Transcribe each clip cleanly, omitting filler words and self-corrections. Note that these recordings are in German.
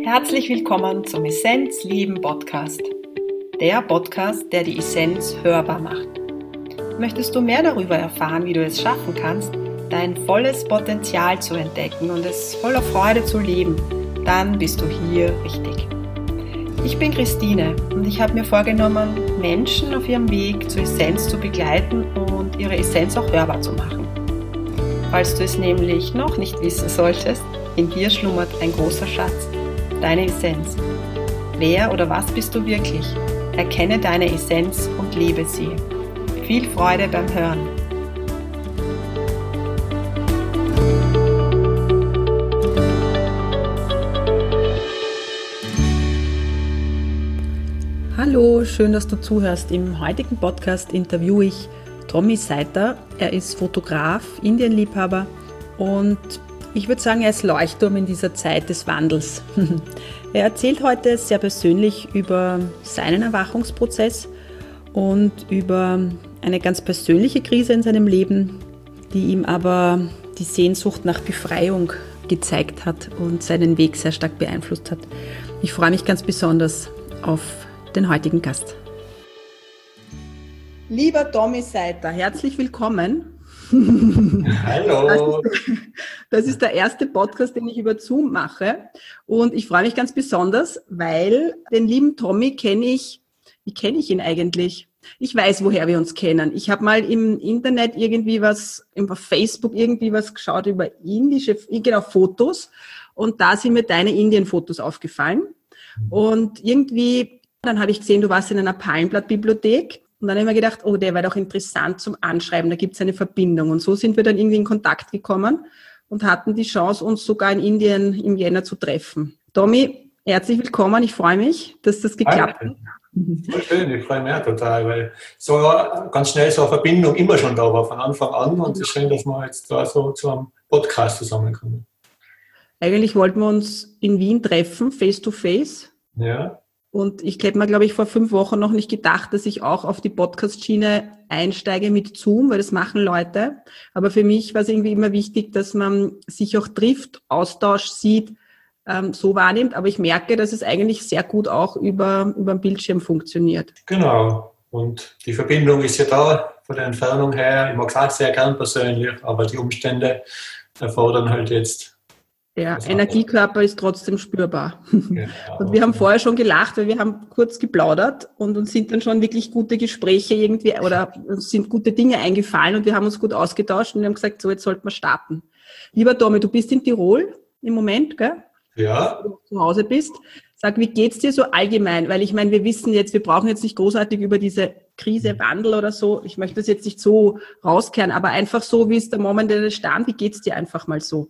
Herzlich willkommen zum Essenz Leben Podcast. Der Podcast, der die Essenz hörbar macht. Möchtest du mehr darüber erfahren, wie du es schaffen kannst, dein volles Potenzial zu entdecken und es voller Freude zu leben, dann bist du hier richtig. Ich bin Christine und ich habe mir vorgenommen, Menschen auf ihrem Weg zur Essenz zu begleiten und ihre Essenz auch hörbar zu machen. Falls du es nämlich noch nicht wissen solltest, in dir schlummert ein großer Schatz, deine Essenz. Wer oder was bist du wirklich? Erkenne deine Essenz und lebe sie. Viel Freude beim Hören. Hallo, schön, dass du zuhörst. Im heutigen Podcast interviewe ich Tommy Seiter. Er ist Fotograf, Indienliebhaber und ich würde sagen, er ist Leuchtturm in dieser Zeit des Wandels. Er erzählt heute sehr persönlich über seinen Erwachungsprozess und über eine ganz persönliche Krise in seinem Leben, die ihm aber die Sehnsucht nach Befreiung gezeigt hat und seinen Weg sehr stark beeinflusst hat. Ich freue mich ganz besonders auf den heutigen Gast. Lieber Tommy Seiter, herzlich willkommen. Hallo. Das ist der erste Podcast, den ich über Zoom mache und ich freue mich ganz besonders, weil den lieben Tommy kenne ich. Wie kenne ich ihn eigentlich? Ich weiß, woher wir uns kennen. Ich habe mal im Internet auf Facebook irgendwie was geschaut über Fotos und da sind mir deine Indien-Fotos aufgefallen und irgendwie, dann habe ich gesehen, du warst in einer Palmblatt-Bibliothek. Und dann habe ich mir gedacht, oh, der wäre doch interessant zum Anschreiben, da gibt es eine Verbindung. Und so sind wir dann irgendwie in Kontakt gekommen und hatten die Chance, uns sogar in Indien im Jänner zu treffen. Tommy, herzlich willkommen, ich freue mich, dass das geklappt hat. Voll schön, ich freue mich auch total, weil so ganz schnell so eine Verbindung immer schon da war, von Anfang an. Und es ist schön, dass wir jetzt da so zu einem Podcast zusammenkommen. Eigentlich wollten wir uns in Wien treffen, face to face. Ja. Und ich hätte mir, glaube ich, vor 5 Wochen noch nicht gedacht, dass ich auch auf die Podcast-Schiene einsteige mit Zoom, weil das machen Leute. Aber für mich war es irgendwie immer wichtig, dass man sich auch trifft, Austausch sieht, so wahrnimmt. Aber ich merke, dass es eigentlich sehr gut auch über den Bildschirm funktioniert. Genau. Und die Verbindung ist ja da, von der Entfernung her. Ich mag es auch sehr gern persönlich, aber die Umstände erfordern halt jetzt. Der Energiekörper ist trotzdem spürbar. Genau. Und wir haben vorher schon gelacht, weil wir haben kurz geplaudert und uns sind dann schon wirklich gute Gespräche irgendwie oder uns sind gute Dinge eingefallen und wir haben uns gut ausgetauscht und wir haben gesagt, so jetzt sollten wir starten. Lieber Tommy, du bist in Tirol im Moment, gell? Ja. Wenn du zu Hause bist. Sag, wie geht's dir so allgemein? Weil ich meine, wir wissen jetzt, wir brauchen jetzt nicht großartig über diese Krise, Wandel oder so. Ich möchte das jetzt nicht so rauskehren, aber einfach so, wie ist der momentane Stand? Wie geht's dir einfach mal so?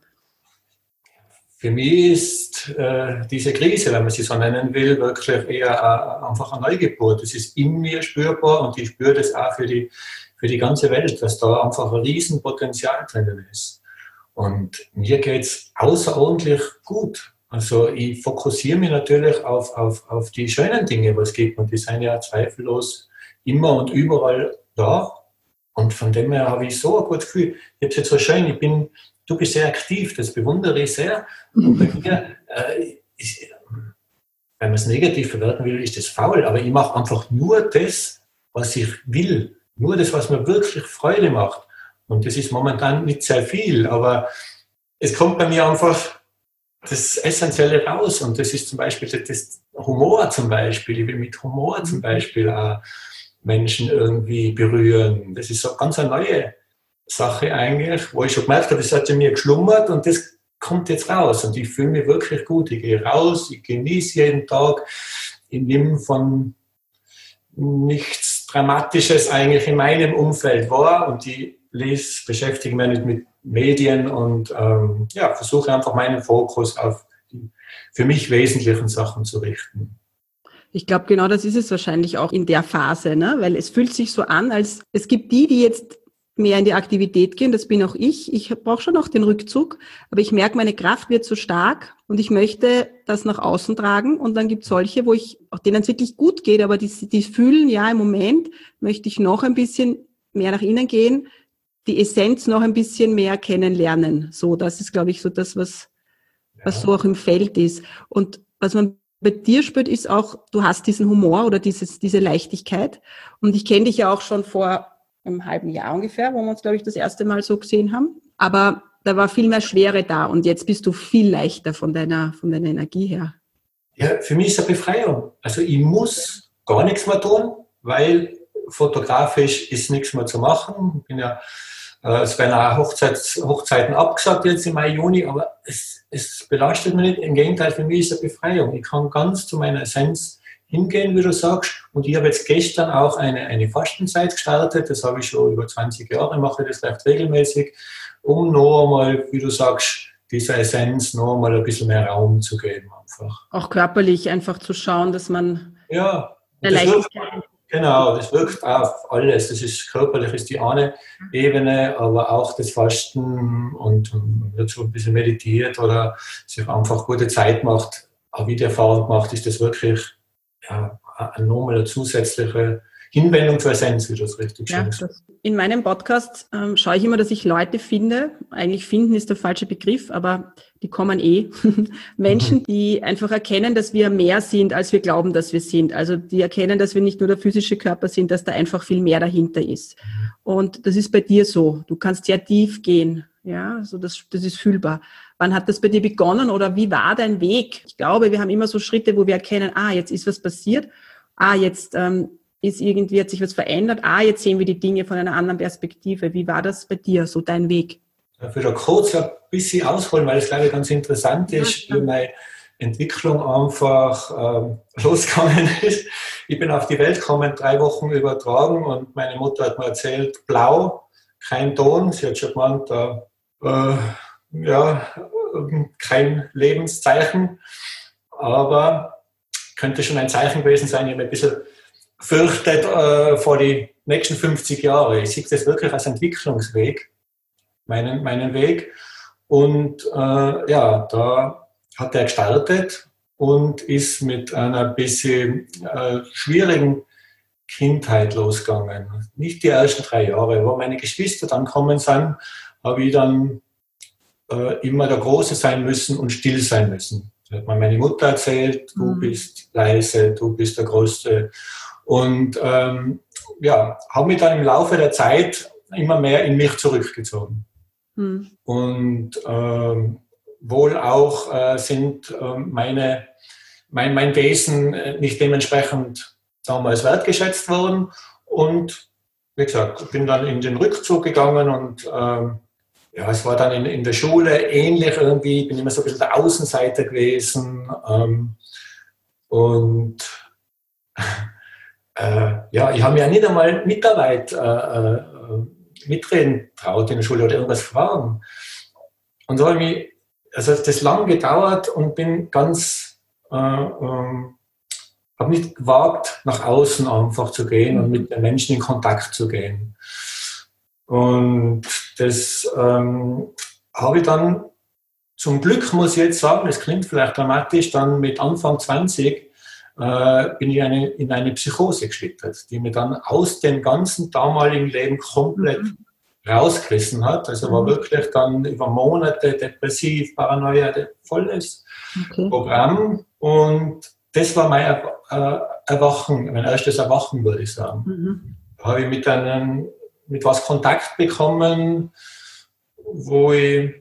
Für mich ist diese Krise, wenn man sie so nennen will, wirklich eher einfach eine Neugeburt. Das ist in mir spürbar und ich spüre das auch für die ganze Welt, dass da einfach ein Riesenpotenzial drinnen ist. Und mir geht's außerordentlich gut. Also ich fokussiere mich natürlich auf die schönen Dinge, was es gibt. Und die sind ja zweifellos immer und überall da. Und von dem her habe ich so ein gutes Gefühl. Ich habe es jetzt so schön, du bist sehr aktiv, das bewundere ich sehr. Und bei mir, wenn man es negativ verwerten will, ist das faul. Aber ich mache einfach nur das, was ich will. Nur das, was mir wirklich Freude macht. Und das ist momentan nicht sehr viel, aber es kommt bei mir einfach das Essentielle raus. Und das ist zum Beispiel das Humor zum Beispiel. Ich will mit Humor zum Beispiel auch Menschen irgendwie berühren. Das ist so ganz eine neue Sache eigentlich, wo ich schon gemerkt habe, das hat in mir geschlummert und das kommt jetzt raus und ich fühle mich wirklich gut. Ich gehe raus, ich genieße jeden Tag, ich nehme von nichts Dramatisches eigentlich in meinem Umfeld wahr und ich beschäftige mich nicht mit Medien und versuche einfach meinen Fokus auf die für mich wesentlichen Sachen zu richten. Ich glaube, genau das ist es wahrscheinlich auch in der Phase, ne? Weil es fühlt sich so an, als es gibt die jetzt mehr in die Aktivität gehen, das bin auch ich. Ich brauche schon noch den Rückzug, aber ich merke, meine Kraft wird so stark und ich möchte das nach außen tragen und dann gibt es solche, denen es wirklich gut geht, aber die fühlen, ja, im Moment möchte ich noch ein bisschen mehr nach innen gehen, die Essenz noch ein bisschen mehr kennenlernen. So, das ist, glaube ich, so das, was so auch im Feld ist. Und was man bei dir spürt, ist auch, du hast diesen Humor oder diese Leichtigkeit. Und ich kenne dich ja auch schon vor einem halben Jahr ungefähr, wo wir uns, glaube ich, das erste Mal so gesehen haben. Aber da war viel mehr Schwere da und jetzt bist du viel leichter von deiner Energie her. Ja, für mich ist es eine Befreiung. Also ich muss gar nichts mehr tun, weil fotografisch ist nichts mehr zu machen. Ich bin ja, es werden auch Hochzeiten abgesagt jetzt im Mai, Juni, aber es belastet mich nicht. Im Gegenteil, für mich ist es eine Befreiung. Ich kann ganz zu meiner Essenz hingehen, wie du sagst. Und ich habe jetzt gestern auch eine Fastenzeit gestartet. Das habe ich schon über 20 Jahre, mache das recht regelmäßig, um noch einmal, wie du sagst, dieser Essenz noch einmal ein bisschen mehr Raum zu geben. Einfach. Auch körperlich einfach zu schauen, dass man... Ja, das wirkt auf alles. Das ist körperlich ist die eine Ebene, aber auch das Fasten und dazu ein bisschen meditiert oder sich einfach gute Zeit macht. Auch wie die Erfahrung macht, ist das wirklich nochmal eine zusätzliche Hinwendung zur Essenz, wie du das richtig schön sagst. In meinem Podcast schaue ich immer, dass ich Leute finde. Eigentlich finden ist der falsche Begriff, aber die kommen Menschen, die einfach erkennen, dass wir mehr sind, als wir glauben, dass wir sind. Also die erkennen, dass wir nicht nur der physische Körper sind, dass da einfach viel mehr dahinter ist. Und das ist bei dir so. Du kannst sehr tief gehen. Ja, also das ist fühlbar. Wann hat das bei dir begonnen oder wie war dein Weg? Ich glaube, wir haben immer so Schritte, wo wir erkennen, jetzt ist was passiert. Jetzt hat sich was verändert. Jetzt sehen wir die Dinge von einer anderen Perspektive. Wie war das bei dir, so dein Weg? Ich würde kurz ein bisschen ausholen, weil es, glaube ich, ganz interessant ist, wie meine Entwicklung einfach losgegangen ist. Ich bin auf die Welt gekommen, 3 Wochen übertragen und meine Mutter hat mir erzählt, blau, kein Ton. Sie hat schon gemeint, kein Lebenszeichen, aber könnte schon ein Zeichen gewesen sein. Ich habe ein bisschen fürchtet vor die nächsten 50 Jahre. Ich sehe das wirklich als Entwicklungsweg, meinen Weg. Und da hat er gestartet und ist mit einer bisschen schwierigen Kindheit losgegangen. Nicht die ersten 3 Jahre. Wo meine Geschwister dann gekommen sind, habe ich dann immer der Große sein müssen und still sein müssen. Da hat mir meine Mutter erzählt, du bist leise, du bist der Größte. Und habe mich dann im Laufe der Zeit immer mehr in mich zurückgezogen. Und wohl auch sind mein Wesen nicht dementsprechend damals wertgeschätzt worden. Und wie gesagt, ich bin dann in den Rückzug gegangen und es war dann in der Schule ähnlich irgendwie. Ich bin immer so ein bisschen der Außenseiter gewesen. Ich habe mir ja nicht einmal Mitarbeit mitreden traut in der Schule oder irgendwas fragen. Und so habe das lang gedauert und bin ganz, habe nicht gewagt, nach außen einfach zu gehen und mit den Menschen in Kontakt zu gehen. Und das habe ich dann zum Glück, muss ich jetzt sagen, das klingt vielleicht dramatisch, dann mit Anfang 20 bin ich in eine Psychose geschlittert, die mir dann aus dem ganzen damaligen Leben komplett rausgerissen hat. Also war wirklich dann über Monate depressiv, Paranoia, volles Programm. Und das war mein Erwachen, mein erstes Erwachen, würde ich sagen. Da habe ich mit was Kontakt bekommen, wo ich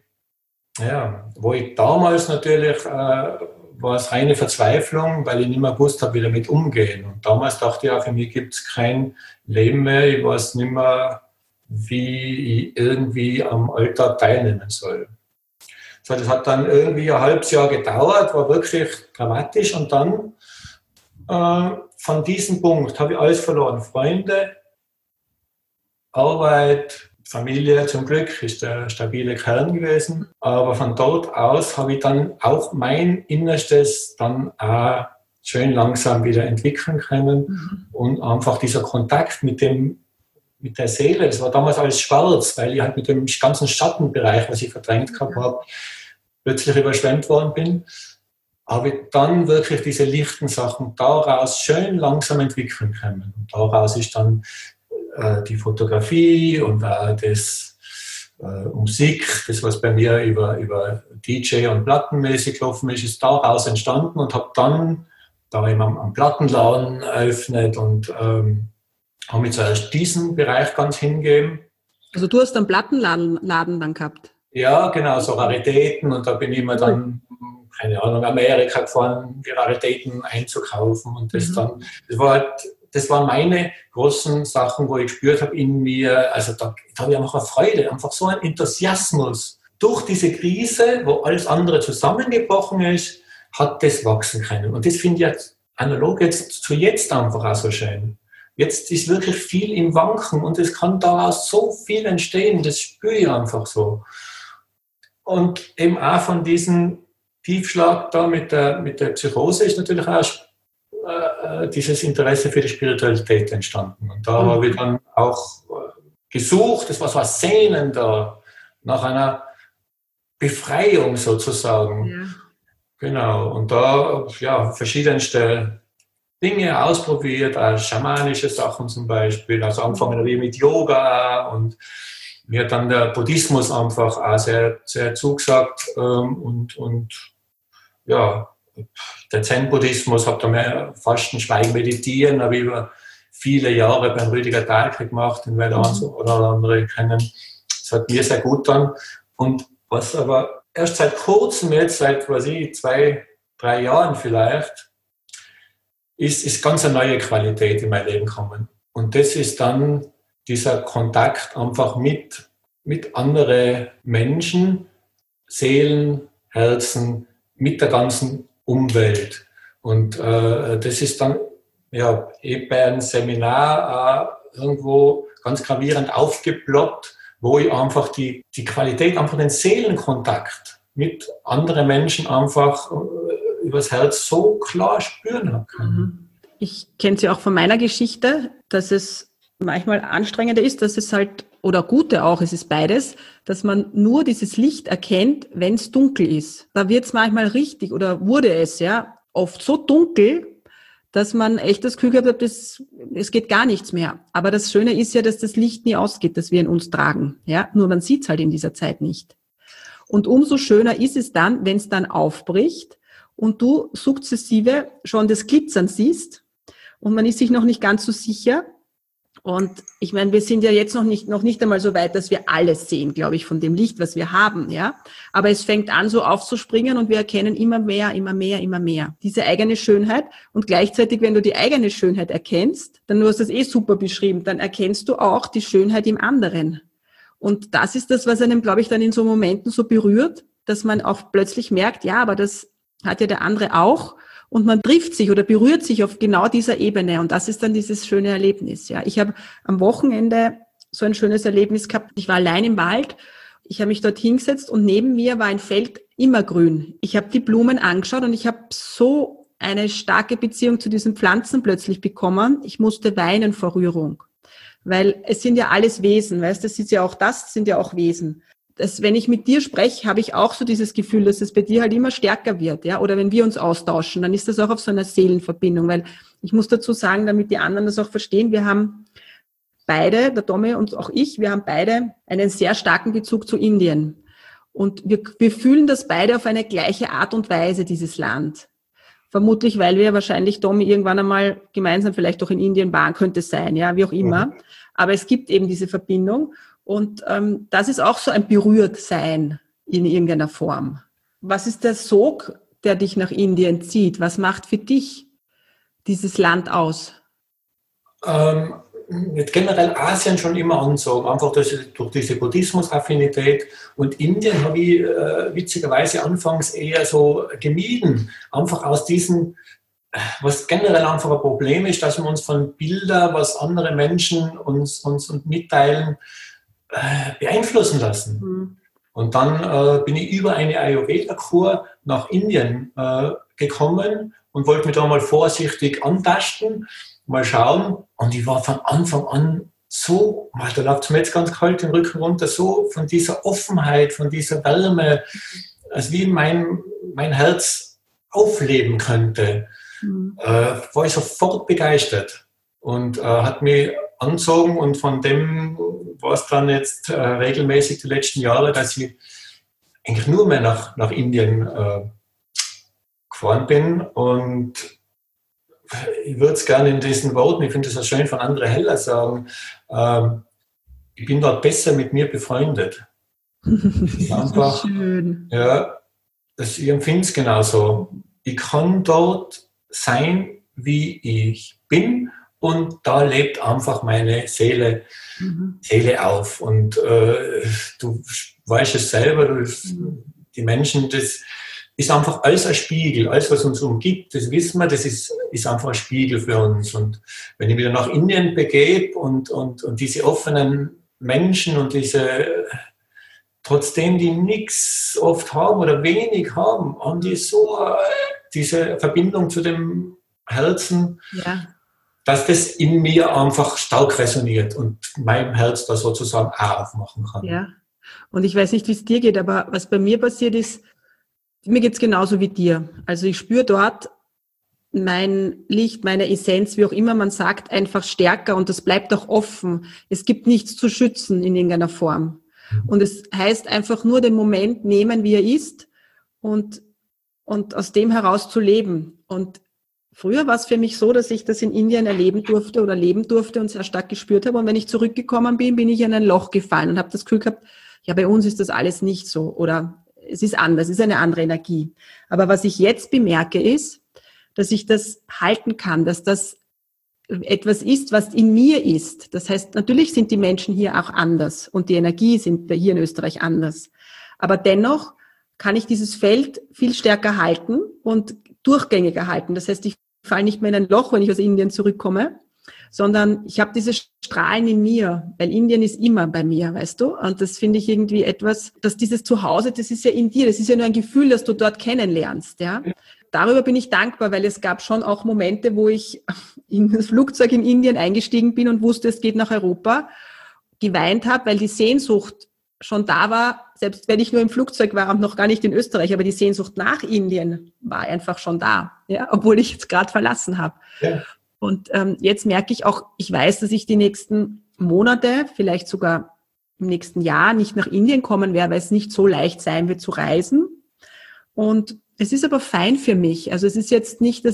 damals natürlich war es reine Verzweiflung, weil ich nicht mehr gewusst habe, wie damit umgehen. Und damals dachte ich auch, für mich gibt es kein Leben mehr. Ich weiß nicht mehr, wie ich irgendwie am Alltag teilnehmen soll. So, das hat dann irgendwie ein halbes Jahr gedauert, war wirklich dramatisch. Und dann von diesem Punkt habe ich alles verloren. Freunde, Arbeit, Familie, zum Glück ist der stabile Kern gewesen. Aber von dort aus habe ich dann auch mein Innerstes dann auch schön langsam wieder entwickeln können. Und einfach dieser Kontakt mit der Seele, das war damals alles schwarz, weil ich halt mit dem ganzen Schattenbereich, was ich verdrängt gehabt habe, plötzlich überschwemmt worden bin. Habe ich dann wirklich diese lichten Sachen daraus schön langsam entwickeln können. Und daraus ist dann die Fotografie und das Musik, das was bei mir über DJ und plattenmäßig gelaufen ist daraus entstanden und habe dann da eben am Plattenladen eröffnet und habe mich zuerst diesen Bereich ganz hingegeben. Also du hast einen Plattenladen dann gehabt? Ja, genau, so Raritäten und da bin ich immer dann, keine Ahnung, Amerika gefahren, die Raritäten einzukaufen und das waren meine großen Sachen, wo ich gespürt habe in mir, also da habe ich einfach eine Freude, einfach so ein Enthusiasmus. Durch diese Krise, wo alles andere zusammengebrochen ist, hat das wachsen können. Und das finde ich jetzt analog jetzt zu jetzt einfach auch so schön. Jetzt ist wirklich viel im Wanken und es kann daraus so viel entstehen, das spüre ich einfach so. Und eben auch von diesem Tiefschlag da mit der Psychose ist natürlich auch dieses Interesse für die Spiritualität entstanden. Und da habe ich dann auch gesucht, das war so ein Sehnen da, nach einer Befreiung sozusagen. Ja. Genau, und da verschiedenste Dinge ausprobiert, auch schamanische Sachen zum Beispiel, also angefangen wie mit Yoga und mir hat dann der Buddhismus einfach auch sehr, sehr zugesagt und der Zen-Buddhismus, habe da mehr Fasten, Schweigen, Meditieren, habe ich über viele Jahre beim Rüdiger Dahlke gemacht, den werden oder andere kennen. Das hat mir sehr gut getan. Und was aber erst seit kurzem, jetzt seit 2-3 Jahren vielleicht, ist ganz eine neue Qualität in mein Leben gekommen. Und das ist dann dieser Kontakt einfach mit anderen Menschen, Seelen, Herzen, mit der ganzen Umwelt. Und das ist dann bei einem Seminar irgendwo ganz gravierend aufgeploppt, wo ich einfach die Qualität, einfach den Seelenkontakt mit anderen Menschen einfach übers Herz so klar spüren kann. Ich kenne sie auch von meiner Geschichte, dass es manchmal anstrengender ist, dass es halt, oder Gute auch, es ist beides, dass man nur dieses Licht erkennt, wenn es dunkel ist. Da wird es manchmal richtig, oder wurde es oft so dunkel, dass man echt das Gefühl gehabt hat, es geht gar nichts mehr. Aber das Schöne ist ja, dass das Licht nie ausgeht, das wir in uns tragen. Ja? Nur man sieht es halt in dieser Zeit nicht. Und umso schöner ist es dann, wenn es dann aufbricht und du sukzessive schon das Glitzern siehst und man ist sich noch nicht ganz so sicher. Und ich meine, wir sind ja jetzt noch nicht einmal so weit, dass wir alles sehen, glaube ich, von dem Licht, was wir haben, ja. Aber es fängt an, so aufzuspringen und wir erkennen immer mehr diese eigene Schönheit. Und gleichzeitig, wenn du die eigene Schönheit erkennst, dann, du hast das super beschrieben, dann erkennst du auch die Schönheit im anderen. Und das ist das, was einem, glaube ich, dann in so Momenten so berührt, dass man auch plötzlich merkt, ja, aber das hat ja der andere auch. Und man trifft sich oder berührt sich auf genau dieser Ebene. Und das ist dann dieses schöne Erlebnis. Ja, ich habe am Wochenende so ein schönes Erlebnis gehabt. Ich war allein im Wald. Ich habe mich dort hingesetzt und neben mir war ein Feld immergrün. Ich habe die Blumen angeschaut und ich habe so eine starke Beziehung zu diesen Pflanzen plötzlich bekommen. Ich musste weinen vor Rührung. Weil es sind ja alles Wesen. Weißt du, das sind ja auch Wesen. Wenn ich mit dir spreche, habe ich auch so dieses Gefühl, dass es bei dir halt immer stärker wird, ja. Oder wenn wir uns austauschen, dann ist das auch auf so einer Seelenverbindung, weil ich muss dazu sagen, damit die anderen das auch verstehen, wir haben beide, der Tommy und auch ich, wir haben beide einen sehr starken Bezug zu Indien. Und wir fühlen das beide auf eine gleiche Art und Weise, dieses Land. Vermutlich, weil wir wahrscheinlich, Tommy, irgendwann einmal gemeinsam vielleicht auch in Indien waren, könnte es sein, ja, wie auch immer. Aber es gibt eben diese Verbindung. Und das ist auch so ein Berührtsein in irgendeiner Form. Was ist der Sog, der dich nach Indien zieht? Was macht für dich dieses Land aus? Generell Asien schon immer anzogen, einfach durch diese Buddhismus-Affinität. Und Indien habe ich witzigerweise anfangs eher so gemieden. Einfach aus diesen, was generell einfach ein Problem ist, dass wir uns von Bildern, was andere Menschen uns mitteilen, beeinflussen lassen. Und dann bin ich über eine Ayurveda-Kur nach Indien gekommen und wollte mich da mal vorsichtig antasten, mal schauen. Und ich war von Anfang an so, da läuft es mir jetzt ganz kalt den Rücken runter, so von dieser Offenheit, von dieser Wärme, als wie mein Herz aufleben könnte, war ich sofort begeistert und hat mich angezogen und von dem war es dann jetzt regelmäßig die letzten Jahre, dass ich eigentlich nur mehr nach Indien gefahren bin und ich würde es gerne in diesen Worten, ich finde es so schön von André Heller sagen, ich bin dort besser mit mir befreundet. Das ist einfach, schön. Ja, ich empfinde es genauso. Ich kann dort sein, wie ich bin und da lebt einfach meine Seele auf. Und du weißt es selber, die Menschen, das ist einfach alles ein Spiegel. Alles, was uns umgibt, das wissen wir, das ist einfach ein Spiegel für uns. Und wenn ich wieder nach Indien begebe und diese offenen Menschen und diese, trotzdem die nichts oft haben oder wenig haben, haben die so diese Verbindung zu dem Herzen, dass das in mir einfach stark resoniert und mein Herz da sozusagen auch aufmachen kann. Ja, und ich weiß nicht, wie es dir geht, aber was bei mir passiert ist, mir geht es genauso wie dir. Also ich spüre dort mein Licht, meine Essenz, wie auch immer man sagt, einfach stärker und das bleibt auch offen. Es gibt nichts zu schützen in irgendeiner Form. Und es heißt einfach nur den Moment nehmen, wie er ist und aus dem heraus zu leben. Und früher war es für mich so, dass ich das in Indien erleben durfte oder leben durfte und sehr stark gespürt habe. Und wenn ich zurückgekommen bin, bin ich in ein Loch gefallen und habe das Gefühl gehabt, ja, bei uns ist das alles nicht so oder es ist anders, es ist eine andere Energie. Aber was ich jetzt bemerke ist, dass ich das halten kann, dass das etwas ist, was in mir ist. Das heißt, natürlich sind die Menschen hier auch anders und die Energie sind hier in Österreich anders. Aber dennoch kann ich dieses Feld viel stärker halten und durchgängiger halten. Das heißt, ich falle nicht mehr in ein Loch, wenn ich aus Indien zurückkomme, sondern ich habe diese Strahlen in mir, weil Indien ist immer bei mir, weißt du? Und das finde ich irgendwie etwas, dass dieses Zuhause, das ist ja in dir, das ist ja nur ein Gefühl, das du dort kennenlernst, ja? Darüber bin ich dankbar, weil es gab schon auch Momente, wo ich in das Flugzeug in Indien eingestiegen bin und wusste, es geht nach Europa, geweint habe, weil die Sehnsucht schon da war, selbst wenn ich nur im Flugzeug war und noch gar nicht in Österreich, aber die Sehnsucht nach Indien war einfach schon da, ja, obwohl ich jetzt gerade verlassen habe. Ja. Und jetzt merke ich auch, ich weiß, dass ich die nächsten Monate, vielleicht sogar im nächsten Jahr nicht nach Indien kommen werde, weil es nicht so leicht sein wird zu reisen. Und es ist aber fein für mich. Also es ist jetzt nicht,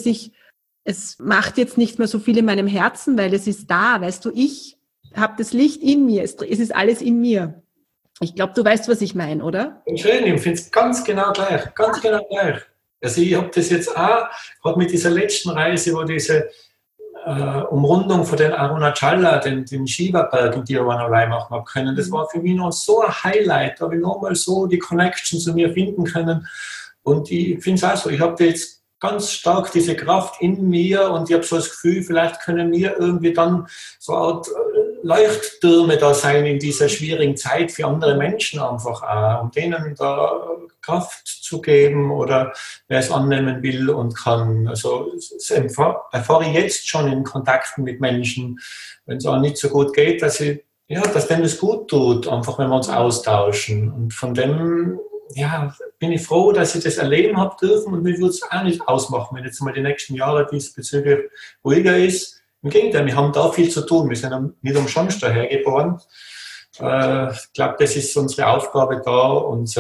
es macht jetzt nicht mehr so viel in meinem Herzen, weil es ist da, weißt du, ich habe das Licht in mir, es ist alles in mir. Ich glaube, du weißt, was ich meine, oder? Schön, ich finde es ganz genau gleich, ganz genau gleich. Also ich habe das jetzt auch, gerade mit dieser letzten Reise, wo diese Umrundung von den Arunachala, den Shiva-Berg in Tiruvannamalai machen habe können, das war für mich noch so ein Highlight, da habe ich nochmal so die Connection zu mir finden können. Und ich finde es auch so, ich habe jetzt ganz stark diese Kraft in mir und ich habe so das Gefühl, vielleicht können wir irgendwie dann so eine Art Leuchttürme da sein in dieser schwierigen Zeit für andere Menschen einfach auch, um denen da Kraft zu geben oder wer es annehmen will und kann. Also das erfahre ich jetzt schon in Kontakten mit Menschen, wenn es auch nicht so gut geht, dass denen das gut tut, einfach wenn wir uns austauschen. Und von dem bin ich froh, dass ich das erleben habe dürfen und mir würde es auch nicht ausmachen, wenn jetzt mal die nächsten Jahre diesbezüglich ruhiger ist. Im Gegenteil, wir haben da viel zu tun. Wir sind nicht umsonst dahergeboren. Ich glaube, das ist unsere Aufgabe da, uns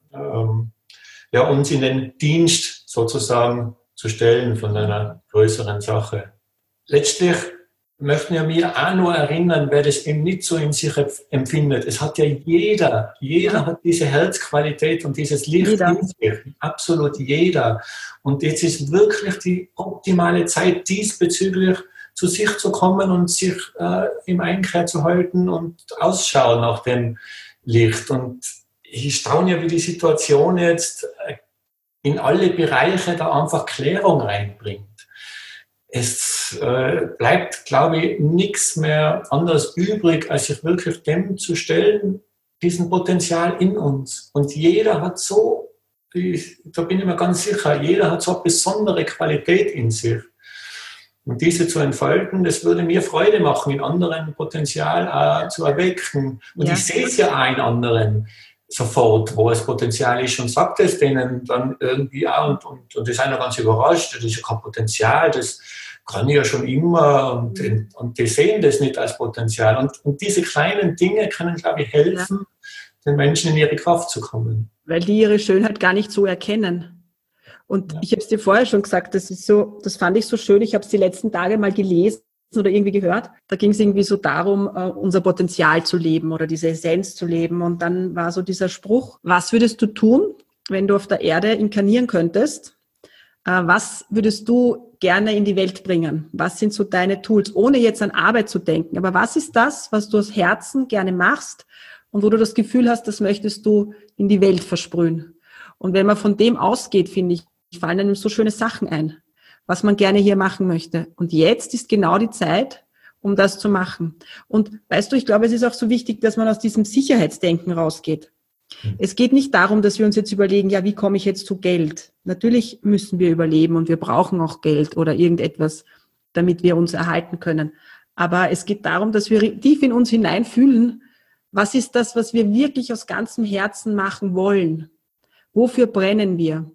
in den Dienst sozusagen zu stellen von einer größeren Sache. Letztlich möchten wir mir auch nur erinnern, wer das eben nicht so in sich empfindet. Es hat ja jeder hat diese Herzqualität und dieses Licht in sich. Absolut jeder. Und jetzt ist wirklich die optimale Zeit, diesbezüglich zu sich zu kommen und sich im Einkreis zu halten und Ausschau nach dem Licht. Und ich staune ja, wie die Situation jetzt in alle Bereiche da einfach Klärung reinbringt. Es bleibt, glaube ich, nichts mehr anderes übrig, als sich wirklich dem zu stellen, diesen Potenzial in uns. Und jeder hat so, da bin ich mir ganz sicher, jeder hat so eine besondere Qualität in sich. Und diese zu entfalten, das würde mir Freude machen, in anderen Potenzial zu erwecken. Und ich sehe es ja auch in anderen sofort, wo das Potenzial ist und sagt es denen dann irgendwie auch. Und die sind ja ganz überrascht, das ist ja kein Potenzial, das kann ich ja schon immer und die sehen das nicht als Potenzial. Und diese kleinen Dinge können, glaube ich, helfen, den Menschen in ihre Kraft zu kommen. Weil die ihre Schönheit gar nicht so erkennen. Und ich habe es dir vorher schon gesagt, das fand ich so schön, ich habe es die letzten Tage mal gelesen oder irgendwie gehört. Da ging es irgendwie so darum, unser Potenzial zu leben oder diese Essenz zu leben. Und dann war so dieser Spruch, was würdest du tun, wenn du auf der Erde inkarnieren könntest? Was würdest du gerne in die Welt bringen? Was sind so deine Tools, ohne jetzt an Arbeit zu denken? Aber was ist das, was du aus Herzen gerne machst und wo du das Gefühl hast, das möchtest du in die Welt versprühen? Und wenn man von dem ausgeht, finde ich, fallen einem so schöne Sachen ein, was man gerne hier machen möchte. Und jetzt ist genau die Zeit, um das zu machen. Und weißt du, ich glaube, es ist auch so wichtig, dass man aus diesem Sicherheitsdenken rausgeht. Es geht nicht darum, dass wir uns jetzt überlegen, ja, wie komme ich jetzt zu Geld? Natürlich müssen wir überleben und wir brauchen auch Geld oder irgendetwas, damit wir uns erhalten können. Aber es geht darum, dass wir tief in uns hineinfühlen, was ist das, was wir wirklich aus ganzem Herzen machen wollen? Wofür brennen wir?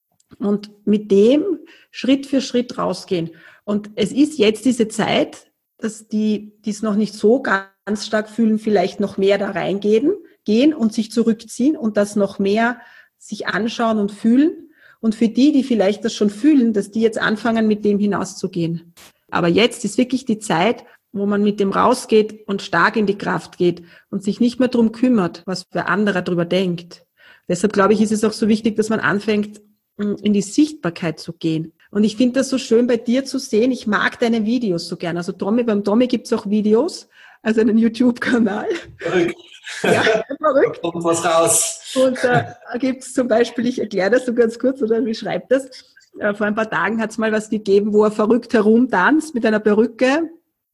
Und mit dem Schritt für Schritt rausgehen. Und es ist jetzt diese Zeit, dass die es noch nicht so ganz stark fühlen, vielleicht noch mehr da reingehen und sich zurückziehen und das noch mehr sich anschauen und fühlen. Und für die vielleicht das schon fühlen, dass die jetzt anfangen, mit dem hinauszugehen. Aber jetzt ist wirklich die Zeit, wo man mit dem rausgeht und stark in die Kraft geht und sich nicht mehr drum kümmert, was der andere darüber denkt. Deshalb glaube ich, ist es auch so wichtig, dass man anfängt, in die Sichtbarkeit zu gehen. Und ich finde das so schön bei dir zu sehen. Ich mag deine Videos so gern. Also beim Tommy gibt es auch Videos, also einen YouTube-Kanal. Verrückt. Ja, verrückt. Da kommt was raus. Und da gibt es zum Beispiel, ich erkläre das so ganz kurz oder beschreibe das. Vor ein paar Tagen hat es mal was gegeben, wo er verrückt herumtanzt mit einer Perücke.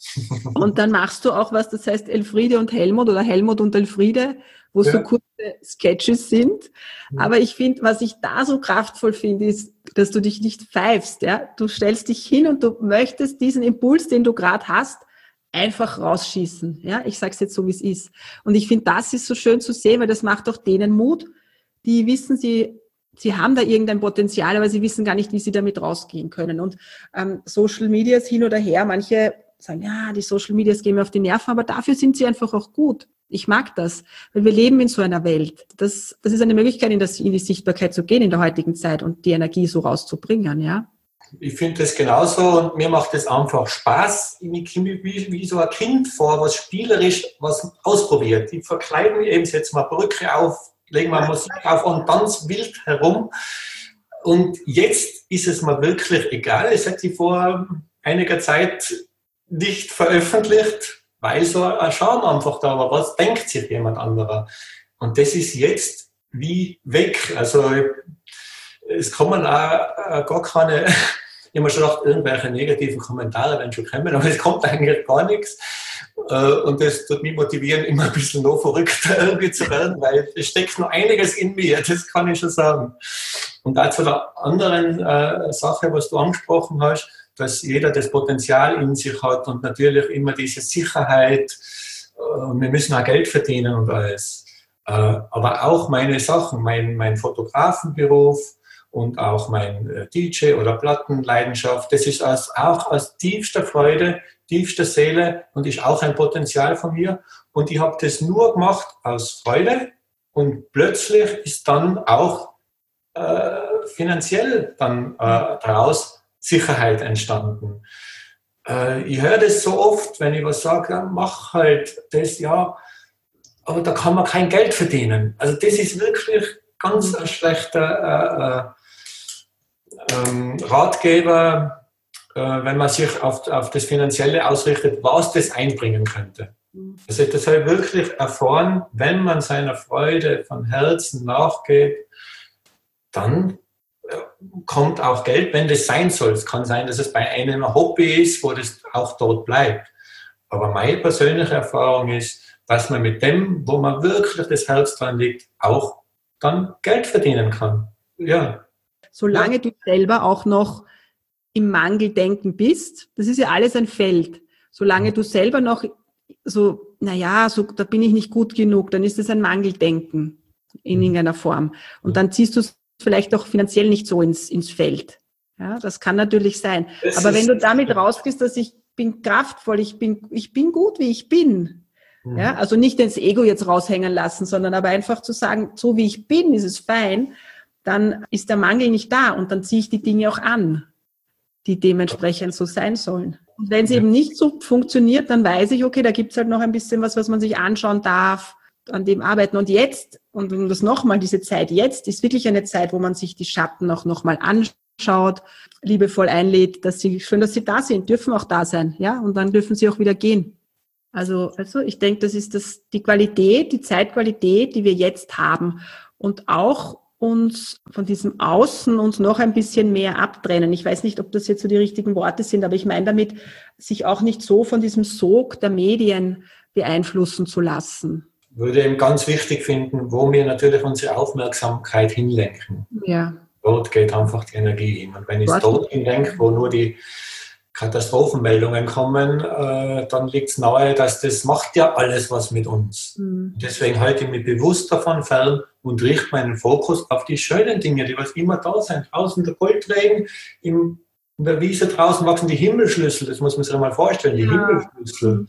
Und dann machst du auch was, das heißt Elfriede und Helmut oder Helmut und Elfriede, wo so kurze Sketches sind. Aber ich finde, was ich da so kraftvoll finde, ist, dass du dich nicht pfeifst. Ja? Du stellst dich hin und du möchtest diesen Impuls, den du gerade hast, einfach rausschießen. Ja? Ich sage es jetzt so, wie es ist. Und ich finde, das ist so schön zu sehen, weil das macht auch denen Mut, die wissen, sie haben da irgendein Potenzial, aber sie wissen gar nicht, wie sie damit rausgehen können. Und Social Media ist hin oder her. Manche sagen, ja, die Social Medias gehen mir auf die Nerven, aber dafür sind sie einfach auch gut. Ich mag das, weil wir leben in so einer Welt. Das ist eine Möglichkeit, in die Sichtbarkeit zu gehen in der heutigen Zeit und die Energie so rauszubringen, ja. Ich finde das genauso und mir macht das einfach Spaß. Ich komme mir wie so ein Kind vor, was spielerisch was ausprobiert. Ich verkleide mich eben, setze mal Perücke auf, lege mal Musik auf und tanze wild herum. Und jetzt ist es mir wirklich egal. Es hat sich vor einiger Zeit nicht veröffentlicht, weil so ein Charme einfach da war. Was denkt sich jemand anderer? Und das ist jetzt wie weg. Also es kommen auch gar keine, ich habe mir schon gedacht, irgendwelche negativen Kommentare werden schon kommen, aber es kommt eigentlich gar nichts. Und das tut mich motivieren, immer ein bisschen noch verrückter irgendwie zu werden, weil es steckt noch einiges in mir, das kann ich schon sagen. Und auch zu der anderen Sache, was du angesprochen hast, dass jeder das Potenzial in sich hat und natürlich immer diese Sicherheit, wir müssen auch Geld verdienen und alles. Aber auch meine Sachen, mein Fotografenberuf und auch mein DJ- oder Plattenleidenschaft, das ist auch aus tiefster Freude, tiefster Seele und ist auch ein Potenzial von mir. Und ich habe das nur gemacht aus Freude und plötzlich ist dann auch finanziell dann daraus Sicherheit entstanden. Ich höre das so oft, wenn ich was sage, ja, mach halt das, ja, aber da kann man kein Geld verdienen. Also das ist wirklich ganz ein schlechter Ratgeber, wenn man sich auf das Finanzielle ausrichtet, was das einbringen könnte. Also das habe ich wirklich erfahren, wenn man seiner Freude von Herzen nachgeht, dann kommt auch Geld, wenn das sein soll. Es kann sein, dass es bei einem ein Hobby ist, wo das auch dort bleibt. Aber meine persönliche Erfahrung ist, dass man mit dem, wo man wirklich das Herz dran liegt, auch dann Geld verdienen kann. Ja. Solange du selber auch noch im Mangeldenken bist, das ist ja alles ein Feld. Solange du selber noch so, da bin ich nicht gut genug, dann ist es ein Mangeldenken in irgendeiner Form. Und dann ziehst du es vielleicht auch finanziell nicht so ins Feld. Ja, das kann natürlich sein. Aber wenn du damit rausgehst, dass ich bin kraftvoll, ich bin gut, wie ich bin. Ja, also nicht ins Ego jetzt raushängen lassen, sondern aber einfach zu sagen, so wie ich bin, ist es fein, dann ist der Mangel nicht da und dann ziehe ich die Dinge auch an, die dementsprechend so sein sollen. Und wenn es eben nicht so funktioniert, dann weiß ich, okay, da gibt es halt noch ein bisschen was man sich anschauen darf, an dem arbeiten. Und jetzt, und um das nochmal, diese Zeit jetzt ist wirklich eine Zeit, wo man sich die Schatten auch nochmal anschaut, liebevoll einlädt, schön, dass sie da sind, dürfen auch da sein, ja, und dann dürfen sie auch wieder gehen. Also ich denke, das ist die Qualität, die Zeitqualität, die wir jetzt haben und auch uns von diesem Außen uns noch ein bisschen mehr abtrennen. Ich weiß nicht, ob das jetzt so die richtigen Worte sind, aber ich meine damit, sich auch nicht so von diesem Sog der Medien beeinflussen zu lassen. Ich würde eben ganz wichtig finden, wo wir natürlich unsere Aufmerksamkeit hinlenken. Ja. Dort geht einfach die Energie hin. Und wenn ich es dort hinlenke, wo nur die Katastrophenmeldungen kommen, dann liegt es nahe, dass das macht ja alles was mit uns. Deswegen halte ich mich bewusst davon fern und richte meinen Fokus auf die schönen Dinge, die was immer da sind. Draußen der Goldregen, in der Wiese draußen wachsen die Himmelschlüssel, das muss man sich einmal vorstellen, die Himmelschlüssel.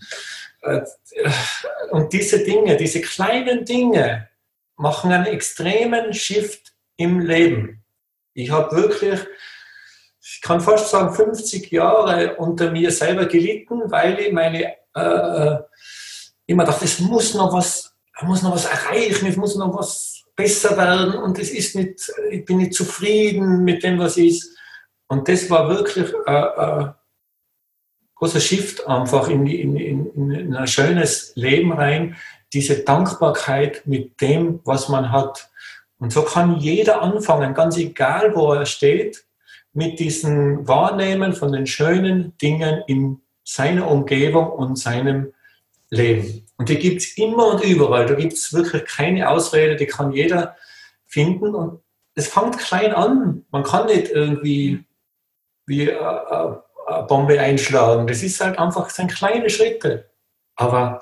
Und diese Dinge, diese kleinen Dinge machen einen extremen Shift im Leben. Ich habe wirklich, ich kann fast sagen, 50 Jahre unter mir selber gelitten, weil ich immer dachte, ich muss noch was erreichen, es muss noch was besser werden und ich bin nicht zufrieden mit dem, was ist. Und das war wirklich ein großer Shift einfach in ein schönes Leben rein, diese Dankbarkeit mit dem, was man hat. Und so kann jeder anfangen, ganz egal, wo er steht, mit diesem Wahrnehmen von den schönen Dingen in seiner Umgebung und seinem Leben. Und die gibt es immer und überall. Da gibt es wirklich keine Ausrede, die kann jeder finden. Und es fängt klein an. Man kann nicht irgendwie wie eine Bombe einschlagen. Das ist halt einfach, das sind kleine Schritte. Aber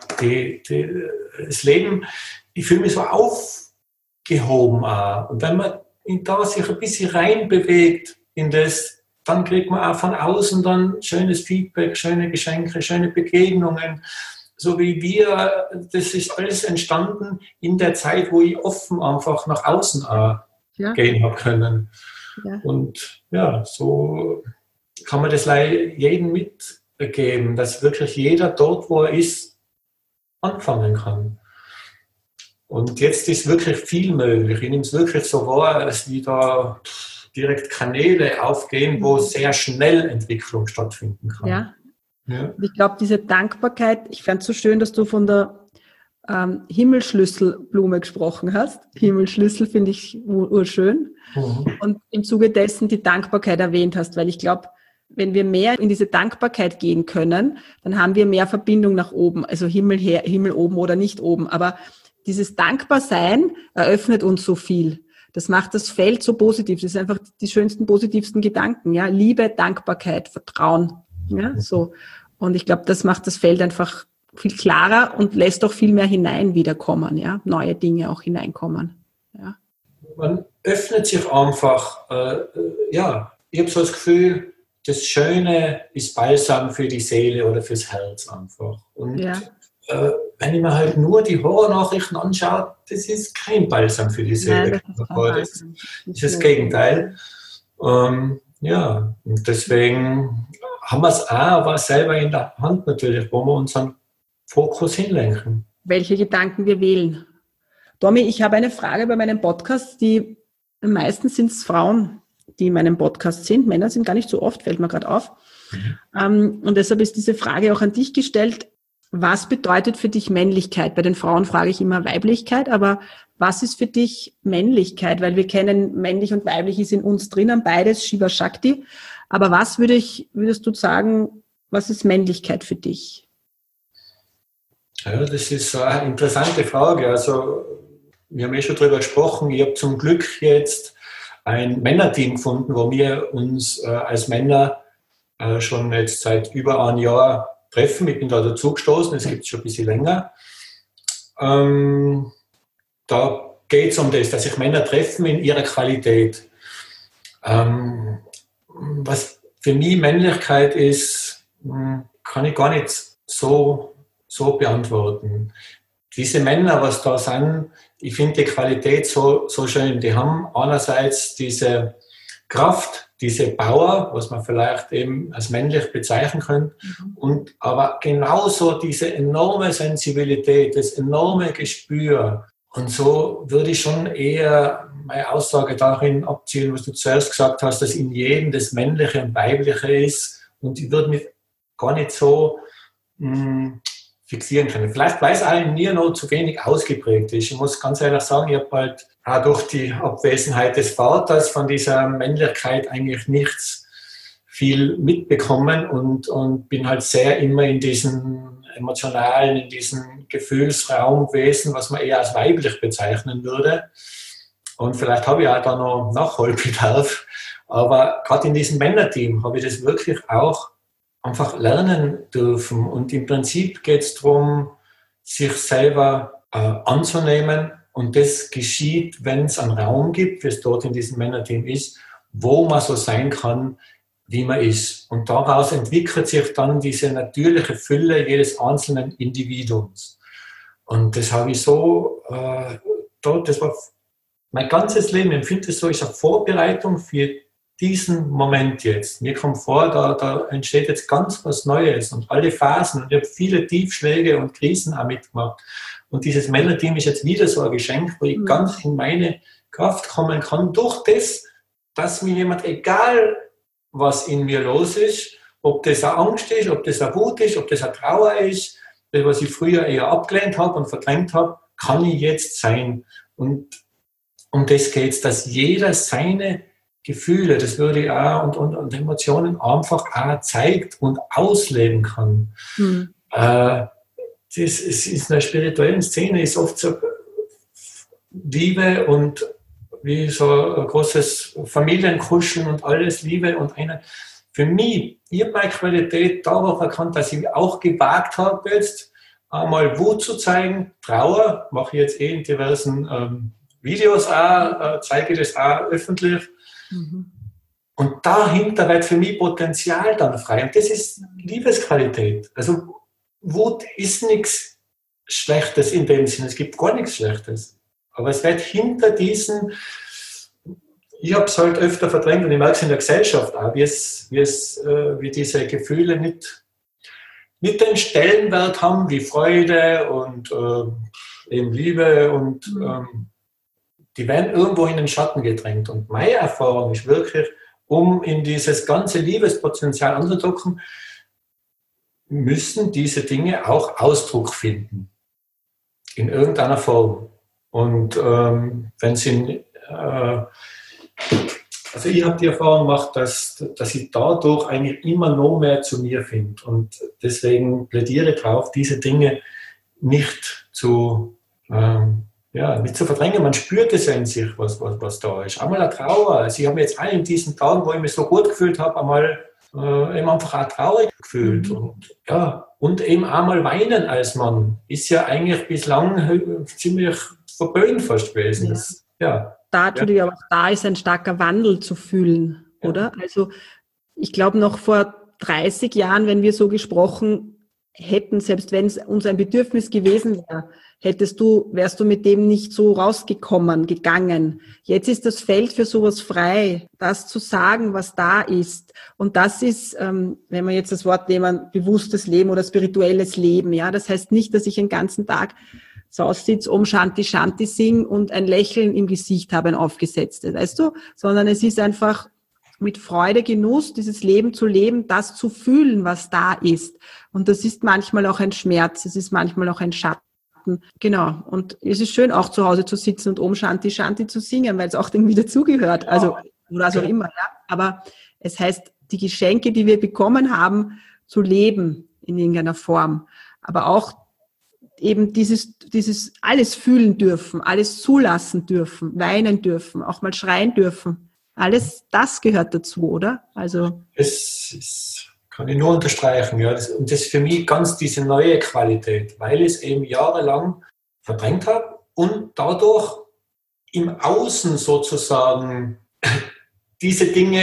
das Leben, ich fühle mich so aufgehoben auch. Und wenn man da sich ein bisschen reinbewegt in das, dann kriegt man auch von außen dann schönes Feedback, schöne Geschenke, schöne Begegnungen. So wie wir, das ist alles entstanden in der Zeit, wo ich offen einfach nach außen gehen habe können. Ja. Und ja, so kann man das jedem mitgeben, dass wirklich jeder dort, wo er ist, anfangen kann. Und jetzt ist wirklich viel möglich. Ich nehme es wirklich so wahr, dass wieder direkt Kanäle aufgehen, wo sehr schnell Entwicklung stattfinden kann. Ja. Ja. Ich glaube, diese Dankbarkeit, ich fand es so schön, dass du von der Himmelschlüsselblume gesprochen hast. Himmelschlüssel finde ich urschön. Und im Zuge dessen die Dankbarkeit erwähnt hast, weil ich glaube, wenn wir mehr in diese Dankbarkeit gehen können, dann haben wir mehr Verbindung nach oben, also Himmel oben oder nicht oben. Aber dieses Dankbarsein eröffnet uns so viel. Das macht das Feld so positiv. Das sind einfach die schönsten, positivsten Gedanken. Ja, Liebe, Dankbarkeit, Vertrauen. Ja, so. Und ich glaube, das macht das Feld einfach viel klarer und lässt auch viel mehr hinein wiederkommen. Ja, neue Dinge auch hineinkommen. Ja. Man öffnet sich einfach. Ich habe so das Gefühl, das Schöne ist Balsam für die Seele oder fürs Herz einfach. Und wenn ich mir halt nur die Horrornachrichten anschaue, das ist kein Balsam für die Seele. Nein, das ist das Gegenteil. Und deswegen haben wir es auch aber selber in der Hand natürlich, wo wir unseren Fokus hinlenken. Welche Gedanken wir wählen. Domi, ich habe eine Frage bei meinem Podcast, meistens sind es Frauen, die in meinem Podcast sind. Männer sind gar nicht so oft, fällt mir gerade auf. Und deshalb ist diese Frage auch an dich gestellt. Was bedeutet für dich Männlichkeit? Bei den Frauen frage ich immer Weiblichkeit, aber was ist für dich Männlichkeit? Weil wir kennen, männlich und weiblich ist in uns drinnen, beides, Shiva Shakti. Aber was würdest du sagen, was ist Männlichkeit für dich? Ja, das ist eine interessante Frage. Also, wir haben schon darüber gesprochen. Ich habe zum Glück jetzt ein Männerteam gefunden, wo wir uns als Männer schon jetzt seit über einem Jahr treffen. Ich bin da dazugestoßen, es gibt es schon ein bisschen länger. Da geht es um das, dass sich Männer treffen in ihrer Qualität. was für mich Männlichkeit ist, kann ich gar nicht so beantworten. Diese Männer, was da sind, ich finde die Qualität so schön. Die haben einerseits diese Kraft, diese Power, was man vielleicht eben als männlich bezeichnen könnte, und aber genauso diese enorme Sensibilität, das enorme Gespür. Und so würde ich schon eher meine Aussage darin abziehen, was du zuerst gesagt hast, dass in jedem das Männliche und Weibliche ist. Und ich würde mich gar nicht so fixieren können. Vielleicht, weil es auch in mir noch zu wenig ausgeprägt ist. Ich muss ganz ehrlich sagen, ich habe halt auch durch die Abwesenheit des Vaters von dieser Männlichkeit eigentlich nichts viel mitbekommen und bin halt sehr immer in diesen emotionalen, in diesen Gefühlsraum gewesen, was man eher als weiblich bezeichnen würde. Und vielleicht habe ich auch da noch Nachholbedarf. Aber gerade in diesem Männerteam habe ich das wirklich auch einfach lernen dürfen. Und im Prinzip geht es darum, sich selber anzunehmen. Und das geschieht, wenn es einen Raum gibt, wie es dort in diesem Männerteam ist, wo man so sein kann, wie man ist. Und daraus entwickelt sich dann diese natürliche Fülle jedes einzelnen Individuums. Und das habe ich so, das war mein ganzes Leben, ich empfinde es so, ist eine Vorbereitung für diesen Moment jetzt. Mir kommt vor, da entsteht jetzt ganz was Neues und alle Phasen. Und ich habe viele Tiefschläge und Krisen auch mitgemacht. Und dieses Männerteam ist jetzt wieder so ein Geschenk, wo ich ganz in meine Kraft kommen kann, durch das, dass mir jemand, egal was in mir los ist, ob das eine Angst ist, ob das eine Wut ist, ob das eine Trauer ist, das, was ich früher eher abgelehnt habe und verdrängt habe, kann ich jetzt sein. Und um das geht es, dass jeder seine Gefühle, das würde ich auch, und Emotionen einfach auch zeigt und ausleben kann. Das ist in der spirituellen Szene ist oft so Liebe und wie so ein großes Familienkuscheln und alles Liebe und eine. Für mich, ich habe meine Qualität darauf erkannt, dass ich auch gewagt habe, jetzt einmal Wut zu zeigen, Trauer, mache ich jetzt in diversen Videos auch, zeige das auch öffentlich. Und dahinter wird für mich Potenzial dann frei. Und das ist Liebesqualität. Also Wut ist nichts Schlechtes in dem Sinne. Es gibt gar nichts Schlechtes. Aber es wird hinter diesen, ich habe es halt öfter verdrängt und ich merke es in der Gesellschaft auch, wie diese Gefühle nicht den Stellenwert haben wie Freude und eben Liebe und die werden irgendwo in den Schatten gedrängt. Und meine Erfahrung ist wirklich, um in dieses ganze Liebespotenzial anzudocken, müssen diese Dinge auch Ausdruck finden. In irgendeiner Form. Und wenn sie also ich habe die Erfahrung gemacht, dass ich dadurch eigentlich immer noch mehr zu mir finde. Und deswegen plädiere ich darauf, diese Dinge nicht zu verdrängen. Man spürt es in sich, was da ist. Einmal eine Trauer. Also ich habe jetzt auch in diesen Tagen, wo ich mich so gut gefühlt habe, einmal eben einfach auch traurig gefühlt. Und eben einmal weinen als Mann ist ja eigentlich bislang ziemlich verböhnt fast gewesen. Natürlich, aber da ist ein starker Wandel zu fühlen, oder? Also ich glaube, noch vor 30 Jahren, wenn wir so gesprochen hätten, selbst wenn es uns ein Bedürfnis gewesen wäre, wärst du mit dem nicht so gegangen. Jetzt ist das Feld für sowas frei, das zu sagen, was da ist. Und das ist, wenn wir jetzt das Wort nehmen, bewusstes Leben oder spirituelles Leben. Ja, das heißt nicht, dass ich den ganzen Tag so aussitze, Shanti Shanti sing und ein Lächeln im Gesicht habe, ein aufgesetztes, weißt du? Sondern es ist einfach mit Freude, Genuss, dieses Leben zu leben, das zu fühlen, was da ist. Und das ist manchmal auch ein Schmerz, es ist manchmal auch ein Schatten. Genau. Und es ist schön, auch zu Hause zu sitzen und Om Shanti Shanti zu singen, weil es auch irgendwie dazugehört. Also, oder so immer, ja. Aber es heißt, die Geschenke, die wir bekommen haben, zu leben in irgendeiner Form. Aber auch eben dieses alles fühlen dürfen, alles zulassen dürfen, weinen dürfen, auch mal schreien dürfen. Alles das gehört dazu, oder? Also das kann ich nur unterstreichen. Ja. Und das ist für mich ganz diese neue Qualität, weil ich es eben jahrelang verdrängt habe und dadurch im Außen sozusagen diese Dinge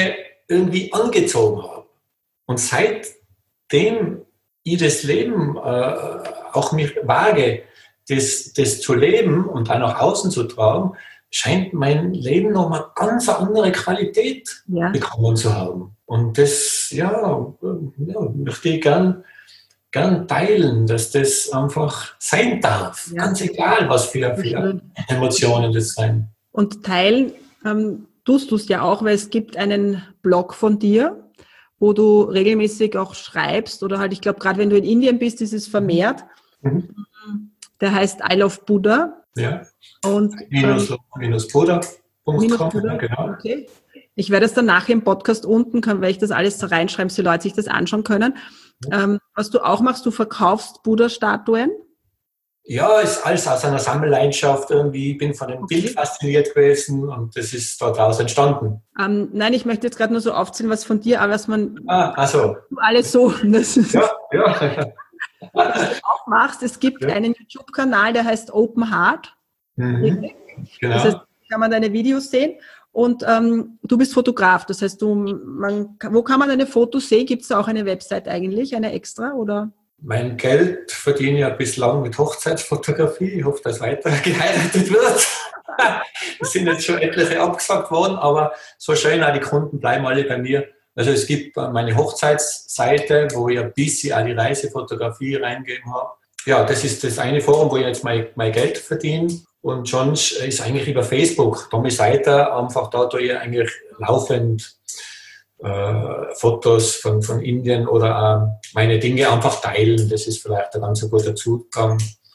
irgendwie angezogen habe. Und seitdem ich das Leben auch mich wage, das zu leben und dann nach außen zu tragen, scheint mein Leben nochmal ganz andere Qualität bekommen zu haben. Und das, möchte ich gern teilen, dass das einfach sein darf. Ja. Ganz egal, was für Emotionen das sein. Und teilen tust du es ja auch, weil es gibt einen Blog von dir, wo du regelmäßig auch schreibst oder halt, ich glaube, gerade wenn du in Indien bist, ist es vermehrt. Mhm. Der heißt I Love Buddha. Ja. Und Buddha.com, genau. Okay. Ich werde es dann nachher im Podcast unten, weil ich das alles da reinschreibe, so Leute sich das anschauen können. Ja. Was du auch machst, du verkaufst Buddha-Statuen. Ja, ist alles aus einer Sammelleidenschaft irgendwie. Ich bin von dem Bild fasziniert gewesen und das ist daraus entstanden. Nein, ich möchte jetzt gerade nur so aufzählen, was von dir, aber was man so. alles so. Das ist ja. Was du auch machst, es gibt einen YouTube-Kanal, der heißt Open Heart. Mhm. Genau. Das heißt, kann man deine Videos sehen. Und du bist Fotograf, das heißt, wo kann man deine Fotos sehen? Gibt es da auch eine Website eigentlich, eine extra? Oder? Mein Geld verdiene ich ja bislang mit Hochzeitsfotografie. Ich hoffe, dass weiter geheiratet wird. Es sind jetzt schon etliche abgesagt worden, aber so schön, auch die Kunden bleiben alle bei mir. Also es gibt meine Hochzeitsseite, wo ich ein bisschen auch die Reisefotografie reingegeben habe. Ja, das ist das eine Forum, wo ich jetzt mein Geld verdiene. Und sonst ist eigentlich über Facebook, Tommy Seiter, einfach da tue ich eigentlich laufend Fotos von Indien oder meine Dinge einfach teilen. Das ist vielleicht ein ganz guter Zugang,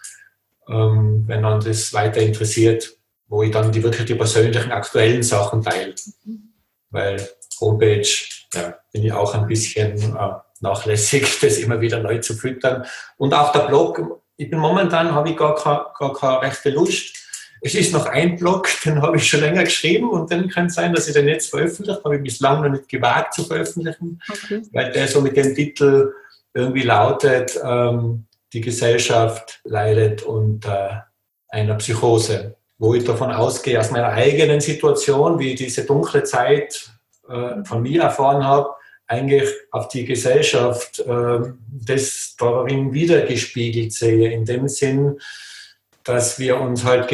wenn man das weiter interessiert, wo ich dann wirklich die persönlichen, aktuellen Sachen teile. Weil Homepage, bin ich auch ein bisschen nachlässig, das immer wieder neu zu füttern. Und auch der Blog, habe ich gar keine rechte Lust. Es ist noch ein Blog, den habe ich schon länger geschrieben und dann kann es sein, dass ich den jetzt veröffentliche. Habe ich bislang noch nicht gewagt zu veröffentlichen, weil der so mit dem Titel irgendwie lautet, die Gesellschaft leidet unter einer Psychose, wo ich davon ausgehe, aus meiner eigenen Situation, wie ich diese dunkle Zeit von mir erfahren habe, eigentlich auf die Gesellschaft das darin wiedergespiegelt sehe, in dem Sinn, dass wir uns halt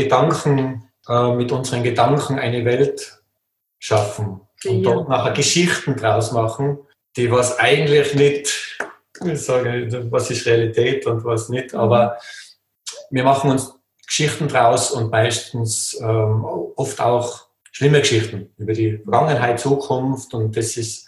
mit unseren Gedanken eine Welt schaffen und dort nachher Geschichten draus machen, die was eigentlich nicht, ich sage nicht, was ist Realität und was nicht, aber wir machen uns Geschichten draus und meistens oft auch schlimme Geschichten über die Vergangenheit, Zukunft und das ist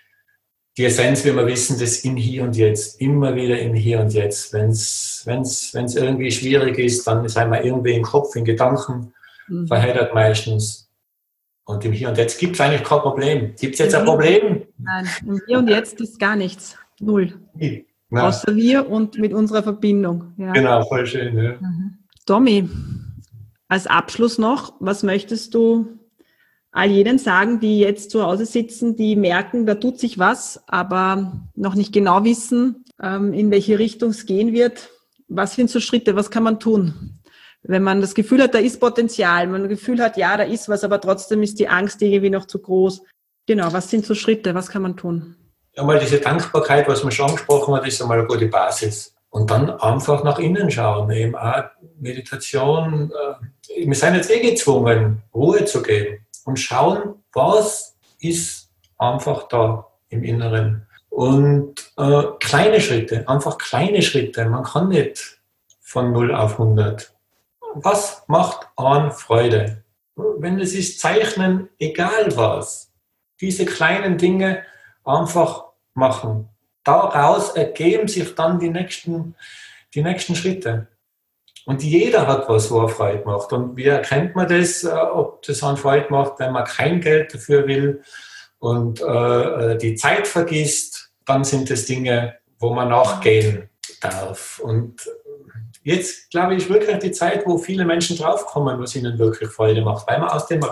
die Essenz, wie wir wissen, das in Hier und Jetzt, immer wieder in Hier und Jetzt. Wenn's irgendwie schwierig ist, dann sind wir irgendwie im Kopf, in Gedanken verheddert meistens. Und im Hier und Jetzt gibt es eigentlich kein Problem. Gibt es jetzt ein Problem? Nein, im Hier und Jetzt ist gar nichts. Null. Ja. Außer wir und mit unserer Verbindung. Ja. Genau, voll schön. Ja. Tommy, als Abschluss noch, was möchtest du all jenen sagen, die jetzt zu Hause sitzen, die merken, da tut sich was, aber noch nicht genau wissen, in welche Richtung es gehen wird? Was sind so Schritte? Was kann man tun? Wenn man das Gefühl hat, da ist Potenzial, man das Gefühl hat, ja, da ist was, aber trotzdem ist die Angst irgendwie noch zu groß. Genau, was sind so Schritte? Was kann man tun? Ja, mal diese Dankbarkeit, was man schon angesprochen hat, ist einmal eine gute Basis. Und dann einfach nach innen schauen, eben auch Meditation. Wir sind jetzt gezwungen, Ruhe zu geben. Und schauen, was ist einfach da im Inneren. Und kleine Schritte, einfach kleine Schritte. Man kann nicht von 0 auf 100. Was macht an Freude? Wenn es ist Zeichnen, egal was. Diese kleinen Dinge einfach machen. Daraus ergeben sich dann die nächsten Schritte. Und jeder hat was, wo er Freude macht. Und wie erkennt man das, ob das an Freude macht, wenn man kein Geld dafür will und die Zeit vergisst, dann sind das Dinge, wo man nachgehen darf. Und jetzt, glaube ich, ist wirklich die Zeit, wo viele Menschen draufkommen, was ihnen wirklich Freude macht, weil man aus dem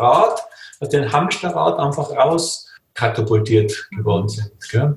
Hamsterrad einfach raus katapultiert geworden sind. Gell?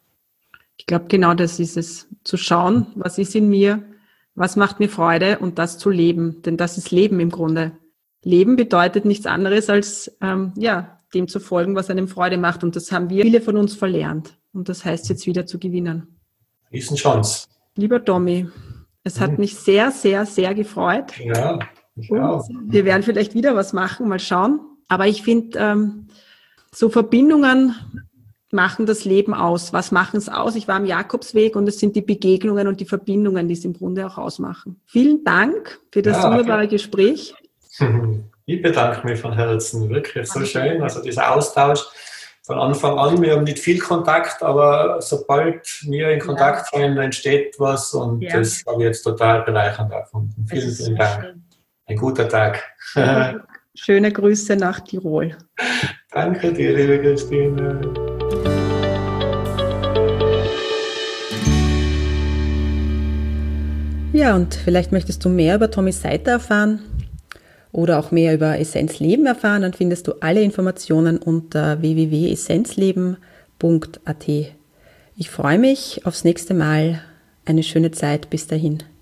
Ich glaube, genau das ist es. Zu schauen, was ist in mir, was macht mir Freude und das zu leben. Denn das ist Leben im Grunde. Leben bedeutet nichts anderes als dem zu folgen, was einem Freude macht. Und das haben viele von uns verlernt. Und das heißt jetzt wieder zu gewinnen. Riesenchance. Lieber Tommy, es hat mich sehr, sehr, sehr gefreut. Ja, ich auch. Wir werden vielleicht wieder was machen, mal schauen. Aber ich finde, so Verbindungen machen das Leben aus. Was machen es aus? Ich war am Jakobsweg und es sind die Begegnungen und die Verbindungen, die es im Grunde auch ausmachen. Vielen Dank für das wunderbare Gespräch. Ich bedanke mich von Herzen, wirklich so schön. Also dieser Austausch von Anfang an, wir haben nicht viel Kontakt, aber sobald wir in Kontakt sind, entsteht was und das habe ich jetzt total bereichernd gefunden. Vielen, vielen Dank. Schön. Ein guter Tag. Schöne Grüße nach Tirol. Danke dir, liebe Christine. Ja, und vielleicht möchtest du mehr über Tommys Seite erfahren oder auch mehr über Essenzleben erfahren, dann findest du alle Informationen unter www.essenzleben.at. Ich freue mich aufs nächste Mal. Eine schöne Zeit. Bis dahin.